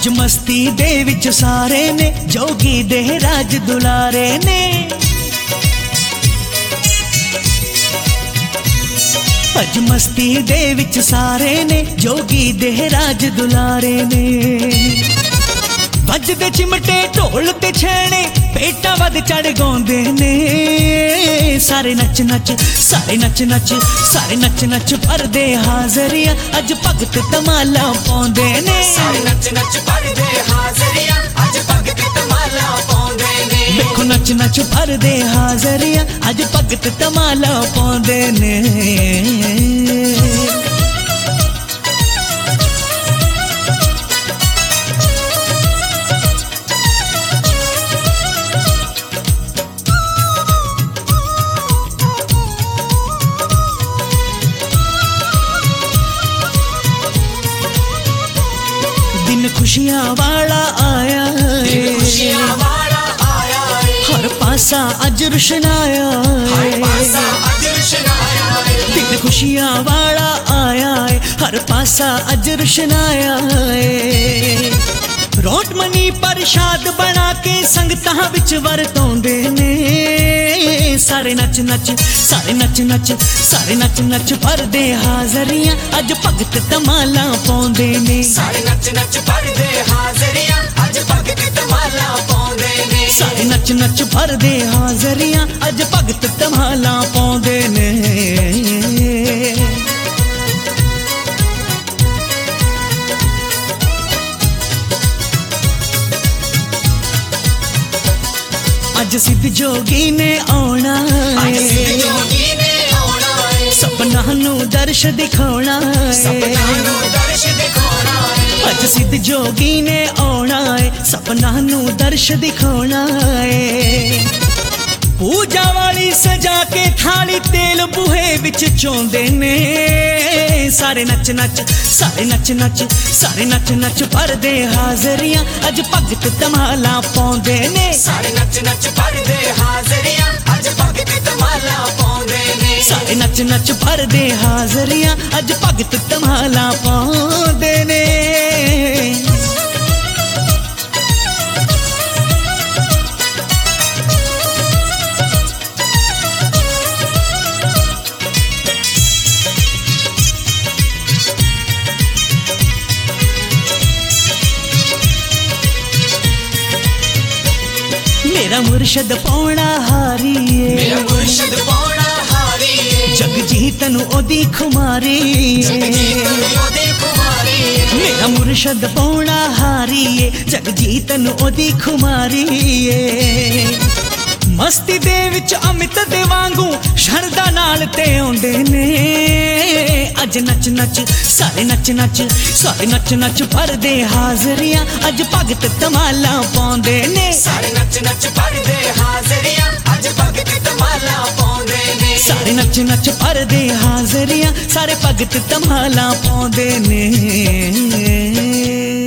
अज मस्ती दे विच सारे ने जोगी दे राज दुलारे ने। अज मस्ती दे विच सारे ने जोगी दे राज दुलारे ने। वजदे चिमटे ढोल ते छैने पेटा वध चढ़ गाउंदे ने। सारे नच नच सारे नच नच सारे नच नच भरदे हाजरिया अज भगत धमाला पाउंदे ने। सारे नच नच भरदे हाजरिया अज भगत धमाला पाउंदे ने। देखो नच नच भरदे हाजरिया अज भगत धमाला पाउंदे ने। दिन खुशियां वाला आया है, खुशियां वाला आया है, हर पासा अज रुशनाया हर है। पासा अज रुशनाया है। दिन खुशियां वाला आया है, हर पासा अज रुशनाया है। रोट मनी प्रसाद बना के संगतां विच वरताउंदे ने। सारे नच नच सारे नच नच सारे नच नच भरदे हाजरियां अज भगत धमाला पाउंदे ने। सारे नच नच भरदे हाजरिया अज भगत धमाला पाउंदे ने। सारे नच नच भरदे हाजरियां अज भगत धमाला पाउंदे ने। अज सिद्ध जोगी ने आउणा अज सिद्ध है, जोगी ने आउणा है, सपना नू दर्श दिखाउणा सपना है। नू दर्श दिखाउणा है। अज सिद्ध जोगी ने आउणा है, सपना नू दर्श दिखाउणा है। पूजा वाली सजा के थाली तेल बूहे विच चोंदे ने। सारे नच नच सारे नच नच सारे नच नच भरदे हाजरियां अज भगत धमाला पाउंदे ने। सारे नच नच भरदे हाजरिया अज भगत धमाला पाउंदे ने। सारे नच नच भरदे हाजरियां अज भगत धमाला पाउंदे ने। मेरा मुर्शद पौड़ा हारी मेरा है, मुर्शिद पौड़ा हारी है, जग जीतन ओदी खुमारी है। ओदे कुमारी है। मेरा मुर्शद पौड़ा हारी है, जग जीतन ओदी खुमारी है। मस्ती दे विच अमित दे वांगू शरदा नाल ते आउंदे ने। अज नच नच सारे नच नच सारे नच नच भरदे हाजरियां अज भगत धमाला पाउंदे ने। सारे नच नच भरदे हाजरिया अज भगत धमाला पाउंदे ने। सारे नच नच भरदे हाजरियां सारे भगत धमाला पाउंदे ने।